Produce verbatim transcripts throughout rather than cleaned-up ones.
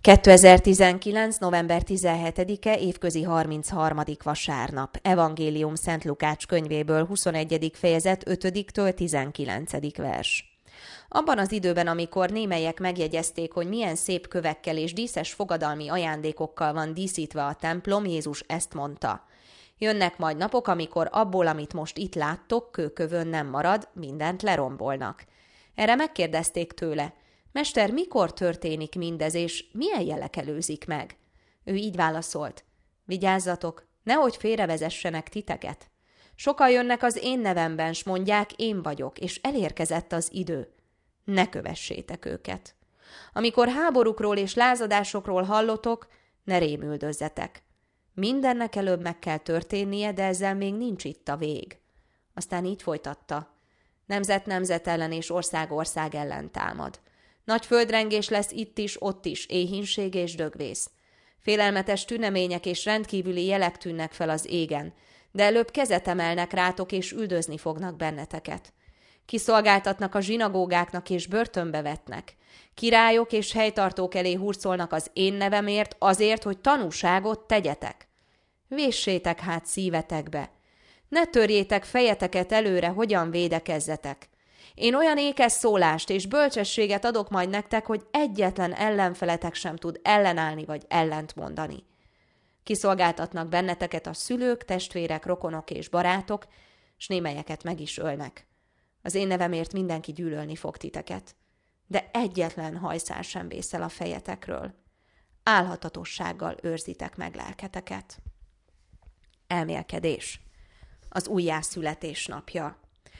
kétezer-tizenkilenc. november tizenhetedike, évközi harmincharmadik vasárnap. Evangélium Szent Lukács könyvéből, huszonegyedik fejezet, ötödiktől tizenkilencedik vers. Abban az időben, amikor némelyek megjegyezték, hogy milyen szép kövekkel és díszes fogadalmi ajándékokkal van díszítve a templom, Jézus ezt mondta: jönnek majd napok, amikor abból, amit most itt láttok, kőkövön nem marad, mindent lerombolnak. Erre megkérdezték tőle: Mester, mikor történik mindez, és milyen jelek előzik meg? Ő így válaszolt: vigyázzatok, nehogy félrevezessenek titeket. Sokan jönnek az én nevemben, s mondják, én vagyok, és elérkezett az idő. Ne kövessétek őket. Amikor háborúkról és lázadásokról hallotok, ne rémüldözzetek. Mindennek előbb meg kell történnie, de ezzel még nincs itt a vég. Aztán így folytatta: nemzet nemzet ellen és ország ország ellen támad. Nagy földrengés lesz itt is, ott is, éhínség és dögvész. Félelmetes tünemények és rendkívüli jelek tűnnek fel az égen, de előbb kezet emelnek rátok és üldözni fognak benneteket. Kiszolgáltatnak a zsinagógáknak és börtönbe vetnek. Királyok és helytartók elé hurcolnak az én nevemért, azért, hogy tanúságot tegyetek. Véssétek hát szívetekbe. Ne törjétek fejeteket előre, hogyan védekezzetek. Én olyan ékes szólást és bölcsességet adok majd nektek, hogy egyetlen ellenfeletek sem tud ellenállni vagy ellent mondani. Kiszolgáltatnak benneteket a szülők, testvérek, rokonok és barátok, s némelyeket meg is ölnek. Az én nevemért mindenki gyűlölni fog titeket, de egyetlen hajszál sem vészel a fejetekről. Álhatatossággal őrzitek meg lelketeket. Elmélkedés. Az újjászületés napja.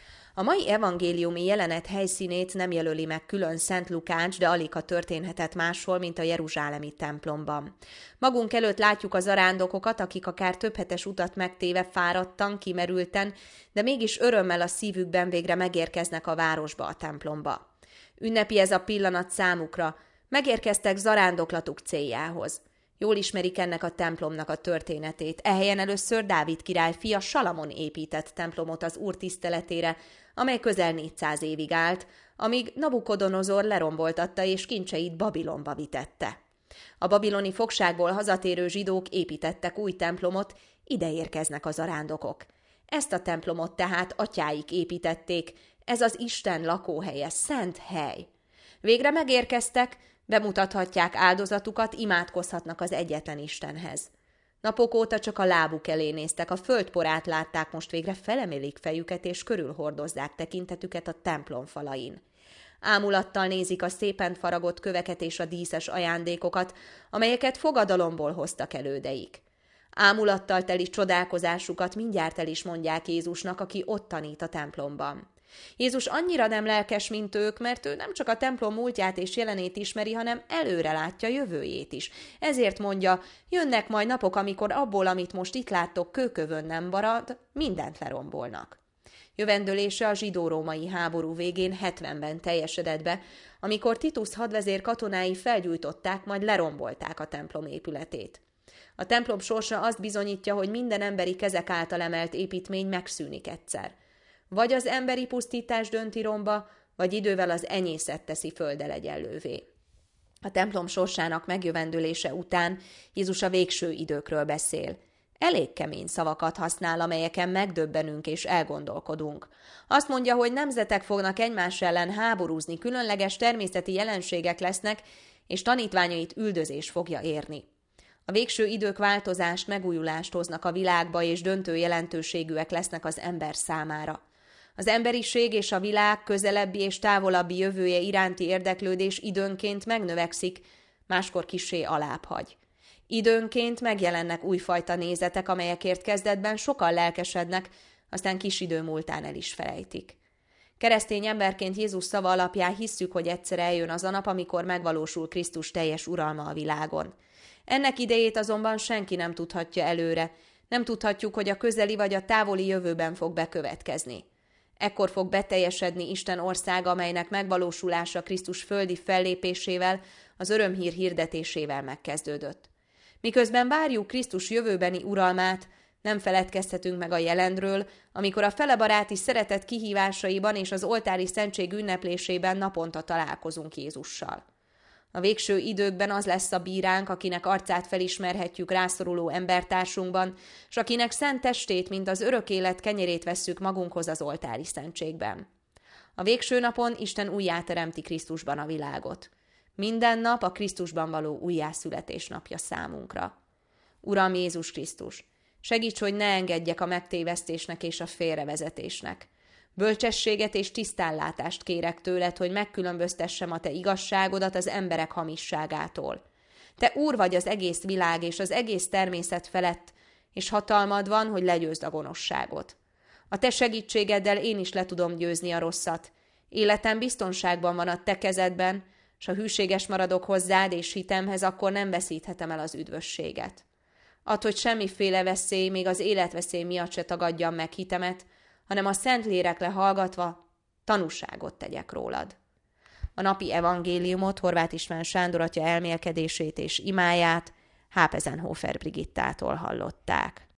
A mai evangéliumi jelenet helyszínét nem jelöli meg külön Szent Lukács, de aligha történhetett máshol, mint a jeruzsálemi templomban. Magunk előtt látjuk az zarándokokat, akik akár több hetes utat megtéve fáradtan, kimerülten, de mégis örömmel a szívükben végre megérkeznek a városba, a templomba. Ünnepi ez a pillanat számukra, megérkeztek zarándoklatuk céljához. Jól ismerik ennek a templomnak a történetét. Ehelyen először Dávid király fia Salamon épített templomot az Úr tiszteletére, amely közel négyszáz évig állt, amíg Nabukodonozor leromboltatta és kincseit Babilonba vitette. A babiloni fogságból hazatérő zsidók építettek új templomot, ide érkeznek az zarándokok. Ezt a templomot tehát atyáik építették, ez az Isten lakóhelye, szent hely. Végre megérkeztek, bemutathatják áldozatukat, imádkozhatnak az egyetlen Istenhez. Napok óta csak a lábuk elé néztek, a földporát látták, most végre felemelik fejüket és körülhordozzák tekintetüket a templom falain. Ámulattal nézik a szépen faragott köveket és a díszes ajándékokat, amelyeket fogadalomból hoztak elődeik. Ámulattal teli csodálkozásukat mindjárt el is mondják Jézusnak, aki ott tanít a templomban. Jézus annyira nem lelkes, mint ők, mert ő nem csak a templom múltját és jelenét ismeri, hanem előre látja jövőjét is. Ezért mondja, jönnek majd napok, amikor abból, amit most itt láttok, kőkövön nem marad, mindent lerombolnak. Jövendőlése a zsidó-római háború végén hetvenben teljesedett be, amikor Titus hadvezér katonái felgyújtották, majd lerombolták a templom épületét. A templom sorsa azt bizonyítja, hogy minden emberi kezek által emelt építmény megszűnik egyszer. Vagy az emberi pusztítás dönti romba, vagy idővel az enyészet teszi földdel egyenlővé. A templom sorsának megjövendülése után Jézus a végső időkről beszél. Elég kemény szavakat használ, amelyeken megdöbbenünk és elgondolkodunk. Azt mondja, hogy nemzetek fognak egymás ellen háborúzni, különleges természeti jelenségek lesznek, és tanítványait üldözés fogja érni. A végső idők változást, megújulást hoznak a világba, és döntő jelentőségűek lesznek az ember számára. Az emberiség és a világ közelebbi és távolabbi jövője iránti érdeklődés időnként megnövekszik, máskor kissé alább hagy. Időnként megjelennek újfajta nézetek, amelyekért kezdetben sokan lelkesednek, aztán kis idő múltán el is felejtik. Keresztény emberként Jézus szava alapján hisszük, hogy egyszer eljön az a nap, amikor megvalósul Krisztus teljes uralma a világon. Ennek idejét azonban senki nem tudhatja előre, nem tudhatjuk, hogy a közeli vagy a távoli jövőben fog bekövetkezni. Ekkor fog beteljesedni Isten országa, amelynek megvalósulása Krisztus földi fellépésével, az örömhír hirdetésével megkezdődött. Miközben várjuk Krisztus jövőbeni uralmát, nem feledkezhetünk meg a jelenről, amikor a felebaráti szeretet kihívásaiban és az oltári szentség ünneplésében naponta találkozunk Jézussal. A végső időkben az lesz a bíránk, akinek arcát felismerhetjük rászoruló embertársunkban, s akinek szent testét, mint az örök élet kenyerét vesszük magunkhoz az oltári szentségben. A végső napon Isten újjáteremti Krisztusban a világot. Minden nap a Krisztusban való újjászületés napja számunkra. Uram Jézus Krisztus, segíts, hogy ne engedjek a megtévesztésnek és a félrevezetésnek. Bölcsességet és tisztánlátást kérek tőled, hogy megkülönböztessem a te igazságodat az emberek hamisságától. Te Úr vagy az egész világ és az egész természet felett, és hatalmad van, hogy legyőzd a gonoszságot. A te segítségeddel én is le tudom győzni a rosszat. Életem biztonságban van a te kezedben, s ha hűséges maradok hozzád és hitemhez, akkor nem veszíthetem el az üdvösséget. Add, hogy semmiféle veszély, még az életveszély miatt se tagadjam meg hitemet, hanem a Szentlélekre hallgatva tanúságot tegyek rólad. A napi evangéliumot Horváth István Sándor atya elmélkedését és imáját Hápezenhofer Brigittától hallották.